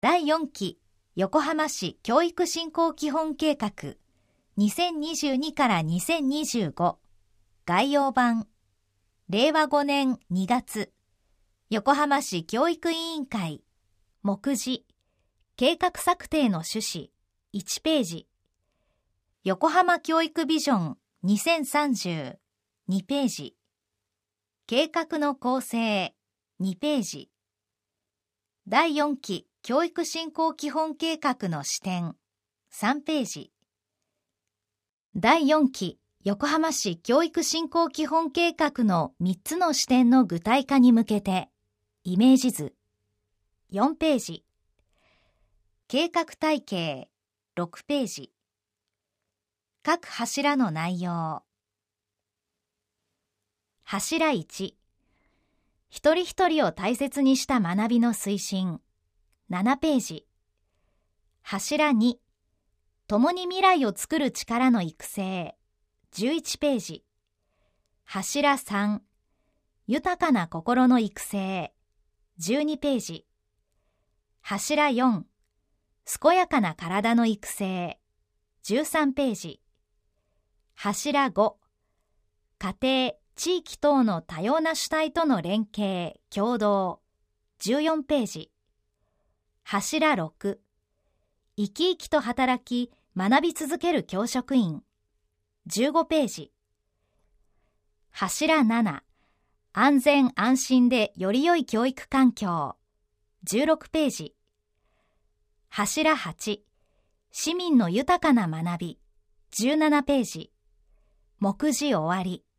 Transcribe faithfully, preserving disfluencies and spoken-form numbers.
だいよんき横浜市教育振興基本計画にせんにじゅうにからにせんにじゅうご概要版れいわごねんにがつ横浜市教育委員会目次計画策定の趣旨いちページ横浜教育ビジョンにせんさんじゅうにページ計画の構成にページだいよんき教育振興基本計画の視点さんページだいよんき横浜市教育振興基本計画のみっつの視点の具体化に向けてイメージ図よんページ計画体系ろくページ各柱の内容柱いち一人一人を大切にした学びの推進ななページ柱に共に未来を作る力の育成じゅういちページ柱さん豊かな心の育成じゅうにページ柱よん健やかな体の育成じゅうさんページ柱ご家庭地域等の多様な主体との連携協働じゅうよんページ柱ろく生き生きと働き学び続ける教職員じゅうごページ柱なな安全安心でより良い教育環境じゅうろくページ柱はち市民の豊かな学びじゅうななページ目次終わり